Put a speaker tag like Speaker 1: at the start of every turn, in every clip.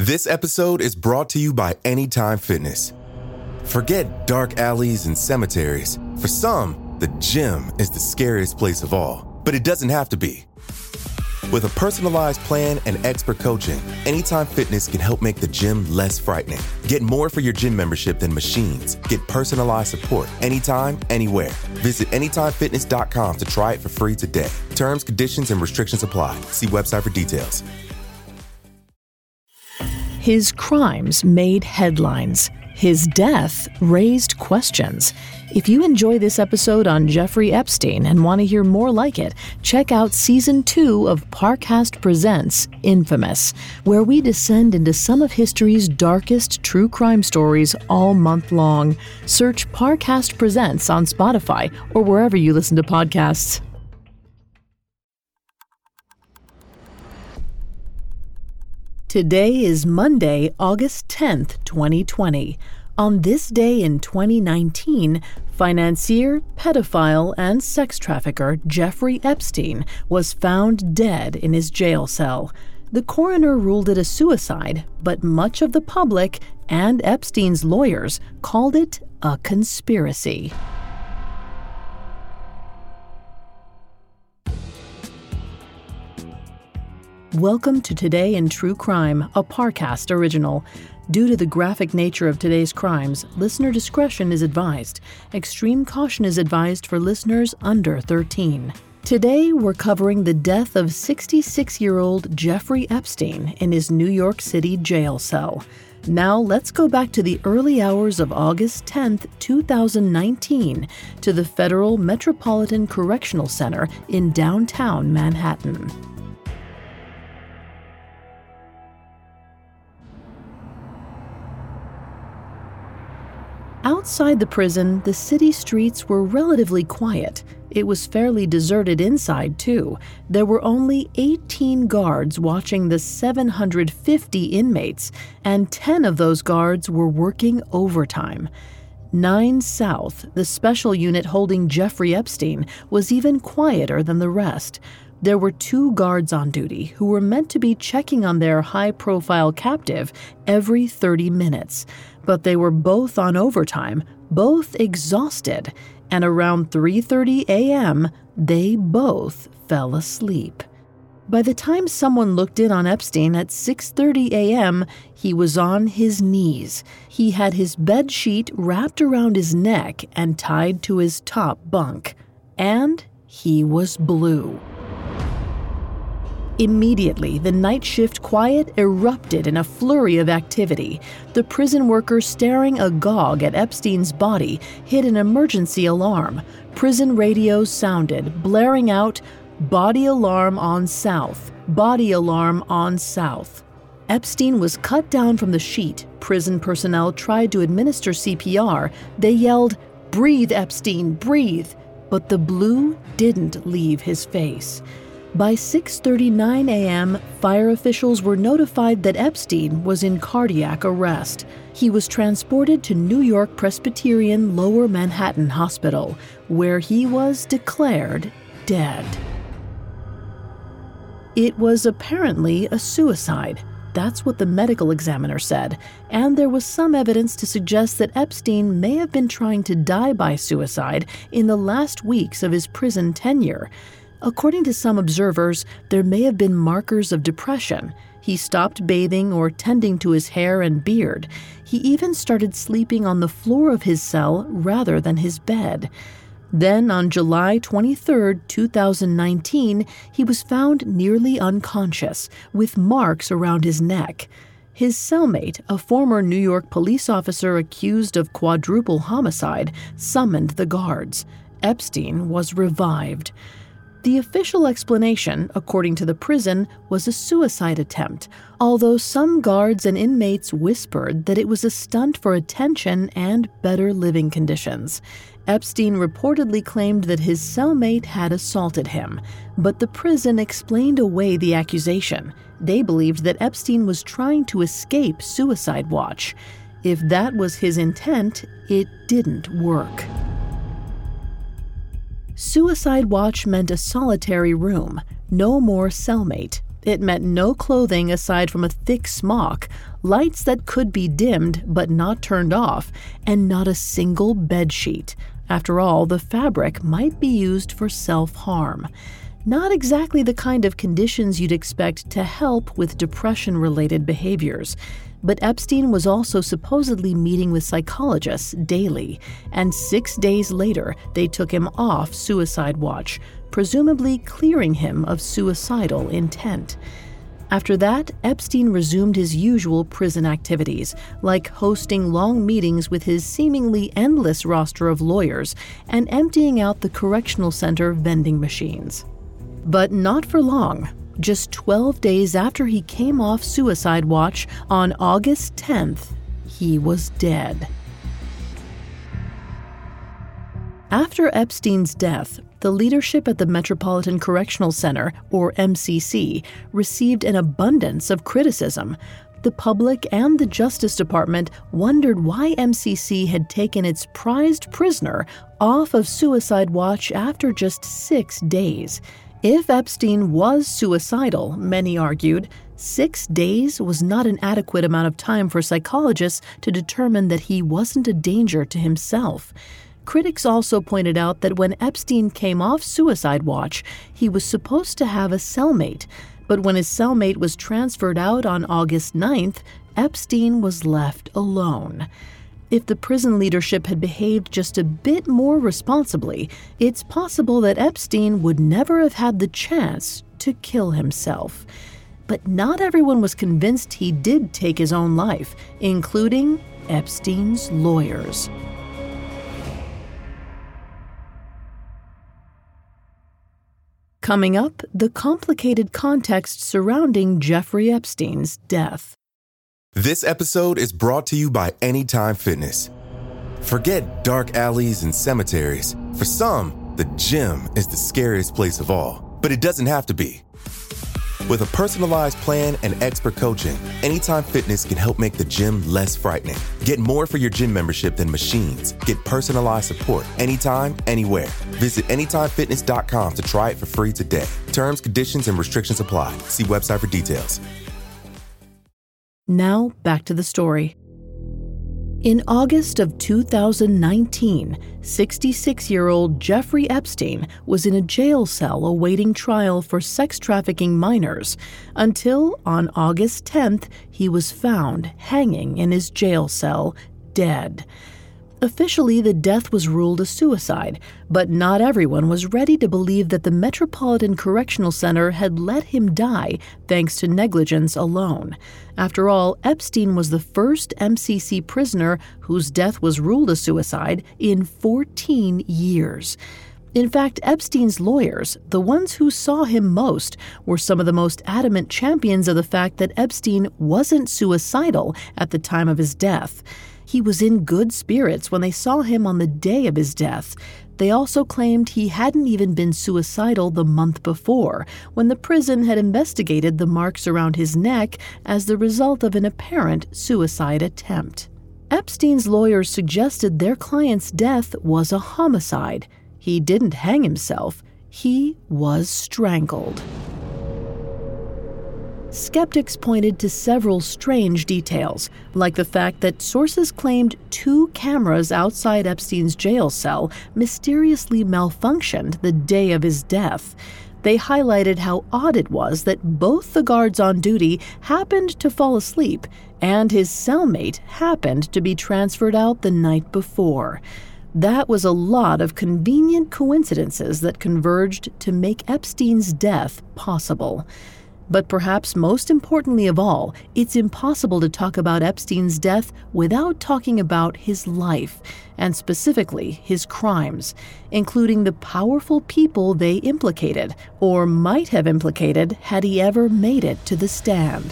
Speaker 1: This episode is brought to you by Anytime Fitness. Forget dark alleys and cemeteries. For some, the gym is the scariest place of all, but it doesn't have to be. With a personalized plan and expert coaching, Anytime Fitness can help make the gym less frightening. Get more for your gym membership than machines. Get personalized support anytime, anywhere. Visit AnytimeFitness.com to try it for free today. Terms, conditions, and restrictions apply. See website for details.
Speaker 2: His crimes made headlines. His death raised questions. If you enjoy this episode on Jeffrey Epstein and want to hear more like it, check out Season 2 of Parcast Presents Infamous, where we descend into some of history's darkest true crime stories all month long. Search Parcast Presents on Spotify or wherever you listen to podcasts. Today is Monday, August 10th, 2020. On this day in 2019, financier, pedophile, and sex trafficker Jeffrey Epstein was found dead in his jail cell. The coroner ruled it a suicide, but much of the public and Epstein's lawyers called it a conspiracy. Welcome to Today in True Crime, a Parcast original. Due to the graphic nature of today's crimes, listener discretion is advised. Extreme caution is advised for listeners under 13. Today, we're covering the death of 66-year-old Jeffrey Epstein in his New York City jail cell. Now, let's go back to the early hours of August 10th, 2019, to the Federal Metropolitan Correctional Center in downtown Manhattan. Outside the prison, the city streets were relatively quiet. It was fairly deserted inside, too. There were only 18 guards watching the 750 inmates, and 10 of those guards were working overtime. 9 South, the special unit holding Jeffrey Epstein, was even quieter than the rest. There were 2 guards on duty who were meant to be checking on their high-profile captive every 30 minutes. But they were both on overtime, both exhausted, and around 3:30 a.m., they both fell asleep. By the time someone looked in on Epstein at 6:30 a.m., he was on his knees. He had his bed sheet wrapped around his neck and tied to his top bunk. And he was blue. Immediately, the night shift quiet erupted in a flurry of activity. The prison workers staring agog at Epstein's body hit an emergency alarm. Prison radios sounded, blaring out, "Body alarm on South. Body alarm on South." Epstein was cut down from the sheet. Prison personnel tried to administer CPR. They yelled, "Breathe, Epstein, breathe." But the blue didn't leave his face. By 6:39 a.m., fire officials were notified that Epstein was in cardiac arrest. He was transported to New York Presbyterian Lower Manhattan Hospital, where he was declared dead. It was apparently a suicide. That's what the medical examiner said, and there was some evidence to suggest that Epstein may have been trying to die by suicide in the last weeks of his prison tenure. According to some observers, there may have been markers of depression. He stopped bathing or tending to his hair and beard. He even started sleeping on the floor of his cell rather than his bed. Then, on July 23, 2019, he was found nearly unconscious, with marks around his neck. His cellmate, a former New York police officer accused of quadruple homicide, summoned the guards. Epstein was revived. The official explanation, according to the prison, was a suicide attempt, although some guards and inmates whispered that it was a stunt for attention and better living conditions. Epstein reportedly claimed that his cellmate had assaulted him, but the prison explained away the accusation. They believed that Epstein was trying to escape suicide watch. If that was his intent, it didn't work. Suicide watch meant a solitary room, no more cellmate. It meant no clothing aside from a thick smock, lights that could be dimmed but not turned off, and not a single bedsheet. After all, the fabric might be used for self-harm. Not exactly the kind of conditions you'd expect to help with depression-related behaviors. But Epstein was also supposedly meeting with psychologists daily, and 6 days later, they took him off suicide watch, presumably clearing him of suicidal intent. After that, Epstein resumed his usual prison activities, like hosting long meetings with his seemingly endless roster of lawyers and emptying out the correctional center vending machines. But not for long. Just 12 days after he came off suicide watch, on August 10th, he was dead. After Epstein's death, the leadership at the Metropolitan Correctional Center, or MCC, received an abundance of criticism. The public and the Justice Department wondered why MCC had taken its prized prisoner off of suicide watch after just 6 days. If Epstein was suicidal, many argued, 6 days was not an adequate amount of time for psychologists to determine that he wasn't a danger to himself. Critics also pointed out that when Epstein came off suicide watch, he was supposed to have a cellmate, but when his cellmate was transferred out on August 9th, Epstein was left alone. If the prison leadership had behaved just a bit more responsibly, it's possible that Epstein would never have had the chance to kill himself. But not everyone was convinced he did take his own life, including Epstein's lawyers. Coming up, the complicated context surrounding Jeffrey Epstein's death.
Speaker 1: This episode is brought to you by Anytime Fitness. Forget dark alleys and cemeteries. For some, the gym is the scariest place of all, but it doesn't have to be. With a personalized plan and expert coaching, Anytime Fitness can help make the gym less frightening. Get more for your gym membership than machines. Get personalized support anytime, anywhere. Visit AnytimeFitness.com to try it for free today. Terms, conditions, and restrictions apply. See website for details.
Speaker 2: Now, back to the story. In August of 2019, 66-year-old Jeffrey Epstein was in a jail cell awaiting trial for sex trafficking minors until, on August 10th, he was found hanging in his jail cell, dead. Officially, the death was ruled a suicide, but not everyone was ready to believe that the Metropolitan Correctional Center had let him die thanks to negligence alone. After all, Epstein was the first MCC prisoner whose death was ruled a suicide in 14 years. In fact, Epstein's lawyers, the ones who saw him most, were some of the most adamant champions of the fact that Epstein wasn't suicidal at the time of his death. He was in good spirits when they saw him on the day of his death. They also claimed he hadn't even been suicidal the month before, when the prison had investigated the marks around his neck as the result of an apparent suicide attempt. Epstein's lawyers suggested their client's death was a homicide. He didn't hang himself. He was strangled. Skeptics pointed to several strange details, like the fact that sources claimed 2 cameras outside Epstein's jail cell mysteriously malfunctioned the day of his death. They highlighted how odd it was that both the guards on duty happened to fall asleep, and his cellmate happened to be transferred out the night before. That was a lot of convenient coincidences that converged to make Epstein's death possible. But perhaps most importantly of all, it's impossible to talk about Epstein's death without talking about his life, and specifically his crimes, including the powerful people they implicated, or might have implicated had he ever made it to the stand.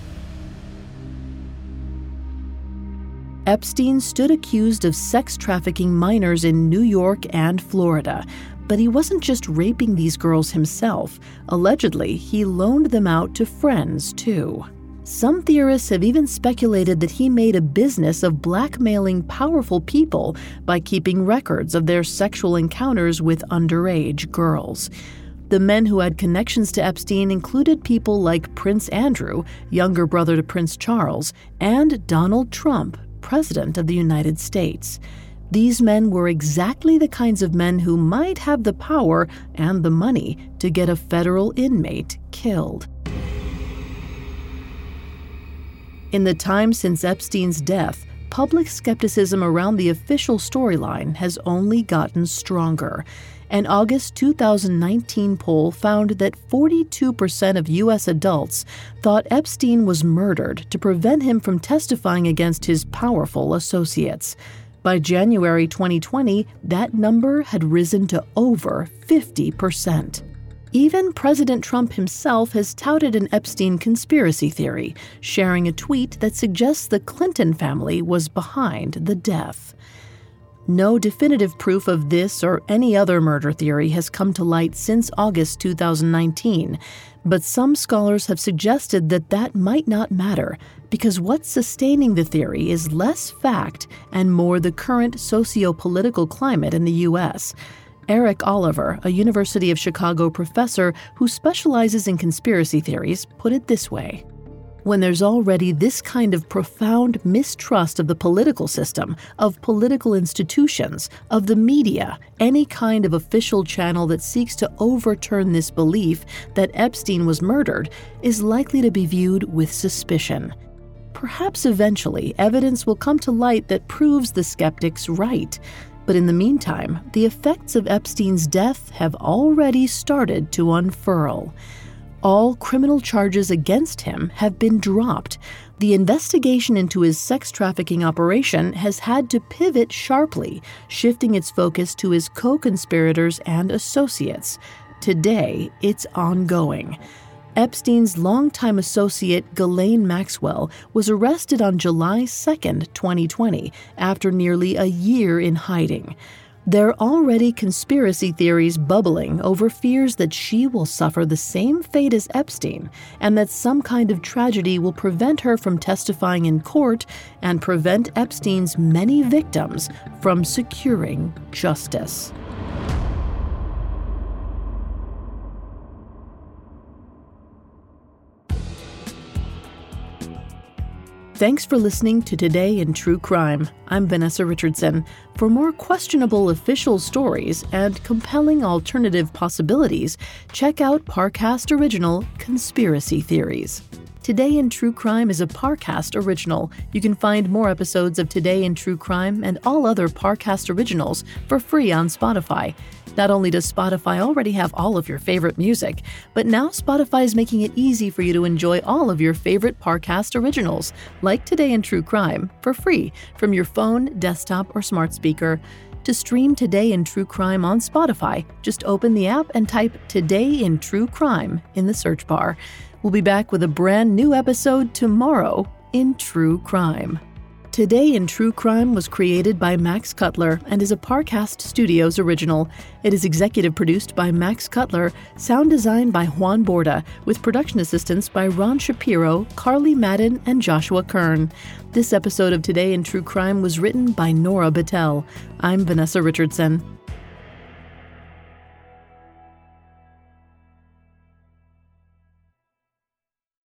Speaker 2: Epstein stood accused of sex trafficking minors in New York and Florida. But he wasn't just raping these girls himself. Allegedly, he loaned them out to friends, too. Some theorists have even speculated that he made a business of blackmailing powerful people by keeping records of their sexual encounters with underage girls. The men who had connections to Epstein included people like Prince Andrew, younger brother to Prince Charles, and Donald Trump, President of the United States. These men were exactly the kinds of men who might have the power and the money to get a federal inmate killed. In the time since Epstein's death, public skepticism around the official storyline has only gotten stronger. An August 2019 poll found that 42% of U.S. adults thought Epstein was murdered to prevent him from testifying against his powerful associates. By January 2020, that number had risen to over 50%. Even President Trump himself has touted an Epstein conspiracy theory, sharing a tweet that suggests the Clinton family was behind the death. No definitive proof of this or any other murder theory has come to light since August 2019, but some scholars have suggested that that might not matter because what's sustaining the theory is less fact and more the current socio-political climate in the U.S. Eric Oliver, a University of Chicago professor who specializes in conspiracy theories, put it this way. When there's already this kind of profound mistrust of the political system, of political institutions, of the media, any kind of official channel that seeks to overturn this belief that Epstein was murdered is likely to be viewed with suspicion. Perhaps eventually evidence will come to light that proves the skeptics right. But in the meantime, the effects of Epstein's death have already started to unfurl. All criminal charges against him have been dropped. The investigation into his sex trafficking operation has had to pivot sharply, shifting its focus to his co-conspirators and associates. Today, it's ongoing. Epstein's longtime associate Ghislaine Maxwell was arrested on July 2, 2020, after nearly a year in hiding. There are already conspiracy theories bubbling over fears that she will suffer the same fate as Epstein and that some kind of tragedy will prevent her from testifying in court and prevent Epstein's many victims from securing justice. Thanks for listening to Today in True Crime. I'm Vanessa Richardson. For more questionable official stories and compelling alternative possibilities, check out Parcast Original Conspiracy Theories. Today in True Crime is a Parcast original. You can find more episodes of Today in True Crime and all other Parcast originals for free on Spotify. Not only does Spotify already have all of your favorite music, but now Spotify is making it easy for you to enjoy all of your favorite Parcast originals, like Today in True Crime, for free from your phone, desktop, or smart speaker. To stream Today in True Crime on Spotify, just open the app and type Today in True Crime in the search bar. We'll be back with a brand new episode tomorrow in True Crime. Today in True Crime was created by Max Cutler and is a Parcast Studios original. It is executive produced by Max Cutler, sound designed by Juan Borda, with production assistance by Ron Shapiro, Carly Madden, and Joshua Kern. This episode of Today in True Crime was written by Nora Battelle. I'm Vanessa Richardson.